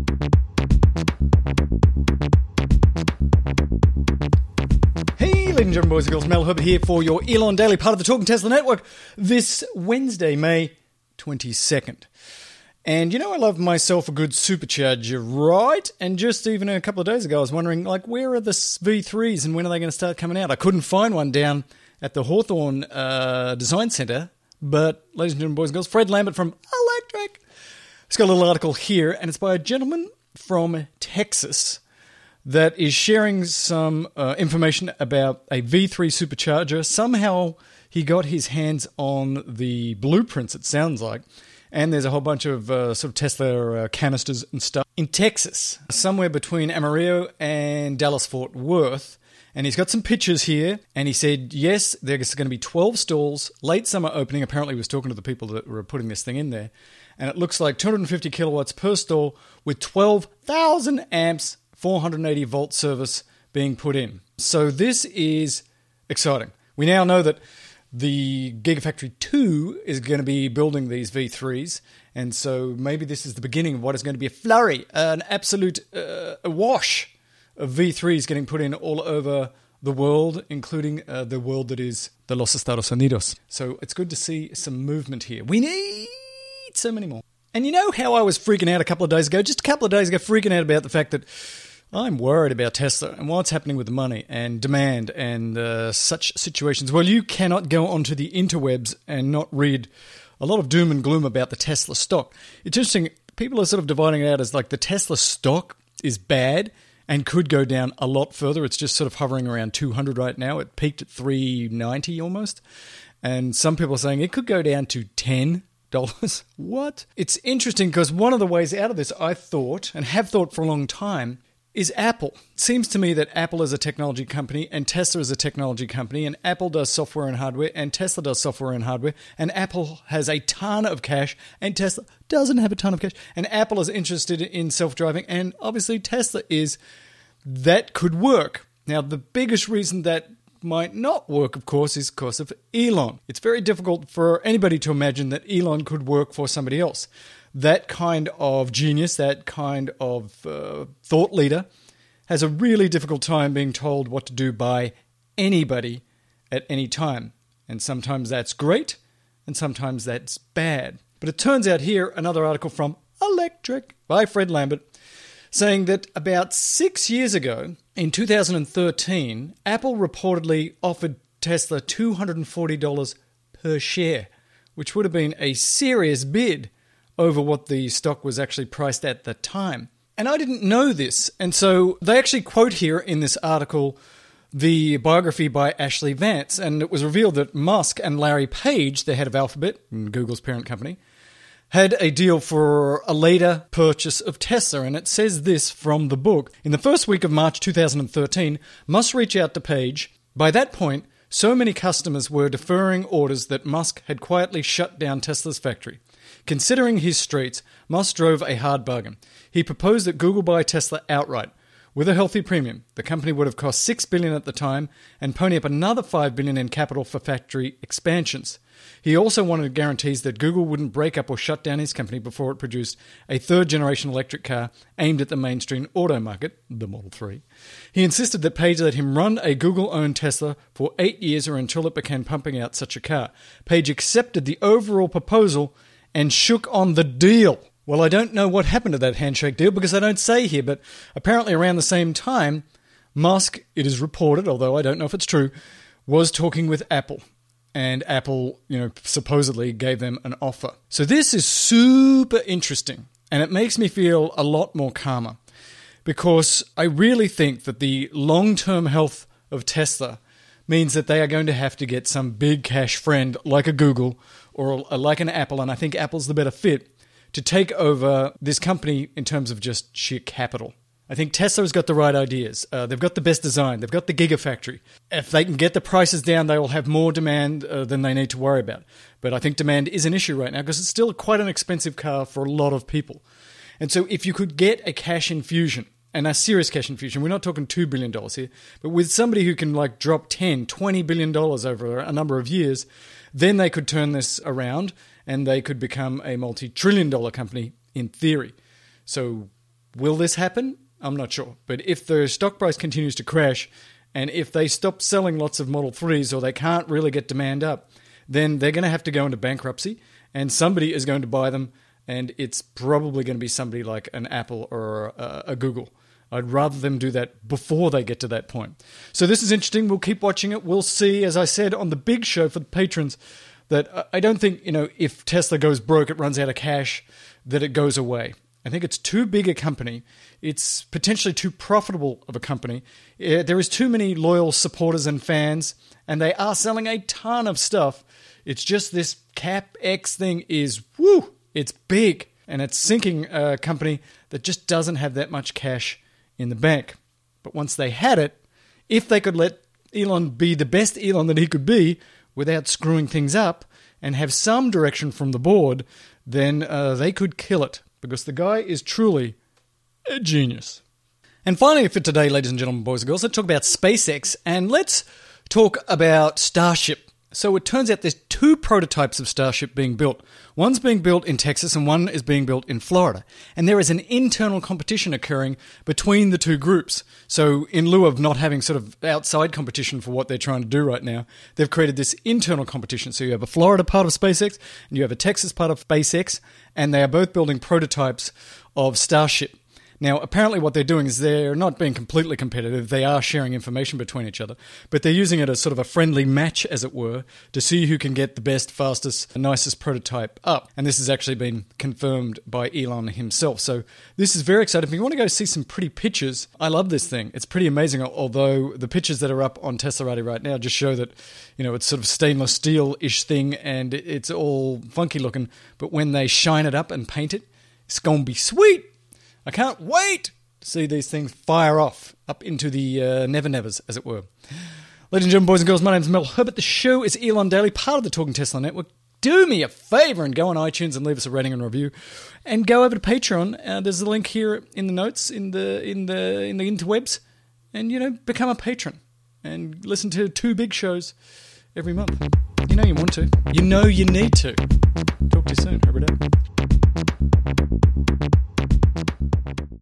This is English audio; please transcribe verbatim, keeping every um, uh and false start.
Hey, ladies and gentlemen, boys and girls, Mel Herbert here for your Elon Daily, part of the Talking Tesla Network, this Wednesday, May twenty-second. And you know I love myself a good supercharger, right? And just even a couple of days ago, I was wondering, like, where are the V threes and when are they going to start coming out? I couldn't find one down at the Hawthorne uh, Design Centre, but, ladies and gentlemen, boys and girls, Fred Lambert from Electrek. He's got a little article here, and it's by a gentleman from Texas that is sharing some uh, information about a V three supercharger. Somehow he got his hands on the blueprints, it sounds like, and there's a whole bunch of uh, sort of Tesla uh, canisters and stuff in Texas, somewhere between Amarillo and Dallas-Fort Worth. And he's got some pictures here, and he said, yes, there's going to be twelve stalls, late summer opening. Apparently he was talking to the people that were putting this thing in there. And it looks like two hundred fifty kilowatts per stall with twelve thousand amps, four hundred eighty volt service being put in. So this is exciting. We now know that the Gigafactory two is going to be building these V threes, and so maybe this is the beginning of what is going to be a flurry, an absolute uh, wash of V threes getting put in all over the world, including uh, the world that is the Los Estados Unidos. So it's good to see some movement here. We need so many more. And you know how I was freaking out a couple of days ago, just a couple of days ago, freaking out about the fact that I'm worried about Tesla and what's happening with the money and demand and uh, such situations. Well, you cannot go onto the interwebs and not read a lot of doom and gloom about the Tesla stock. It's interesting. People are sort of dividing it out as like the Tesla stock is bad and could go down a lot further. It's just sort of hovering around two hundred right now. It peaked at three ninety almost. And some people are saying it could go down to ten dollars. What? It's interesting because one of the ways out of this, I thought, and have thought for a long time, is Apple. It seems to me that Apple is a technology company and Tesla is a technology company, and Apple does software and hardware and Tesla does software and hardware, and Apple has a ton of cash and Tesla doesn't have a ton of cash, and Apple is interested in self-driving, and obviously Tesla is. That could work. Now, the biggest reason that might not work, of course, is because of Elon. It's very difficult for anybody to imagine that Elon could work for somebody else. That kind of genius, that kind of uh, thought leader, has a really difficult time being told what to do by anybody at any time. And sometimes that's great, and sometimes that's bad. But it turns out here, another article from Electrek by Fred Lambert, saying that about six years ago, in two thousand thirteen, Apple reportedly offered Tesla two hundred forty dollars per share, which would have been a serious bid over what the stock was actually priced at the time. And I didn't know this. And so they actually quote here in this article the biography by Ashley Vance. And it was revealed that Musk and Larry Page, the head of Alphabet, Google's parent company, had a deal for a later purchase of Tesla. And it says this from the book. In the first week of March two thousand thirteen, Musk reached out to Page. By that point, so many customers were deferring orders that Musk had quietly shut down Tesla's factory. Considering his straits, Musk drove a hard bargain. He proposed that Google buy Tesla outright. With a healthy premium, the company would have cost six billion dollars at the time and pony up another five billion dollars in capital for factory expansions. He also wanted guarantees that Google wouldn't break up or shut down his company before it produced a third-generation electric car aimed at the mainstream auto market, the Model three. He insisted that Page let him run a Google-owned Tesla for eight years or until it began pumping out such a car. Page accepted the overall proposal and shook on the deal. Well, I don't know what happened to that handshake deal because I don't say here, but apparently around the same time, Musk, it is reported, although I don't know if it's true, was talking with Apple. And Apple, you know, supposedly gave them an offer. So this is super interesting, and it makes me feel a lot more calmer because I really think that the long-term health of Tesla means that they are going to have to get some big cash friend like a Google or like an Apple, and I think Apple's the better fit, to take over this company in terms of just sheer capital. I think Tesla's got the right ideas. Uh, they've got the best design. They've got the Gigafactory. If they can get the prices down, they will have more demand uh, than they need to worry about. But I think demand is an issue right now because it's still quite an expensive car for a lot of people. And so if you could get a cash infusion, and a serious cash infusion, we're not talking two billion dollars here, but with somebody who can like drop ten, twenty billion dollars over a number of years, then they could turn this around and they could become a multi-trillion dollar company in theory. So Will this happen? I'm not sure. But if the stock price continues to crash, and if they stop selling lots of Model threes or they can't really get demand up, then they're going to have to go into bankruptcy, and somebody is going to buy them, and it's probably going to be somebody like an Apple or a, a Google. I'd rather them do that before they get to that point. So this is interesting. We'll keep watching it. We'll see, as I said, on the big show for the patrons, that I don't think, you know, if Tesla goes broke, it runs out of cash, that it goes away. I think it's too big a company. It's potentially too profitable of a company. There is too many loyal supporters and fans, and they are selling a ton of stuff. It's just this CapEx thing is, woo, it's big, and it's sinking a company that just doesn't have that much cash in the bank. But once they had it, if they could let Elon be the best Elon that he could be without screwing things up and have some direction from the board, then uh, they could kill it, because the guy is truly a genius. And finally for today, ladies and gentlemen, boys and girls, let's talk about SpaceX, and let's talk about Starship. So it turns out there's two prototypes of Starship being built. One's being built in Texas and one is being built in Florida. And there is an internal competition occurring between the two groups. So in lieu of not having sort of outside competition for what they're trying to do right now, they've created this internal competition. So you have a Florida part of SpaceX and you have a Texas part of SpaceX, and they are both building prototypes of Starship. Now, apparently what they're doing is they're not being completely competitive. They are sharing information between each other, but they're using it as sort of a friendly match, as it were, to see who can get the best, fastest, nicest prototype up. And this has actually been confirmed by Elon himself. So this is very exciting. If you want to go see some pretty pictures, I love this thing. It's pretty amazing, although the pictures that are up on Teslarati right now just show that, you know, it's sort of stainless steel-ish thing and it's all funky looking. But when they shine it up and paint it, it's going to be sweet. I can't wait to see these things fire off up into the uh, never-nevers, as it were. Ladies and gentlemen, boys and girls, my name's Mel Herbert. The show is Elon Daily, part of the Talking Tesla Network. Do me a favour and go on iTunes and leave us a rating and review, and go over to Patreon. Uh, there's a link here in the notes in the in the in the interwebs, and you know, become a patron and listen to two big shows every month. You know you want to. You know you need to. Talk to you soon. Herbert out.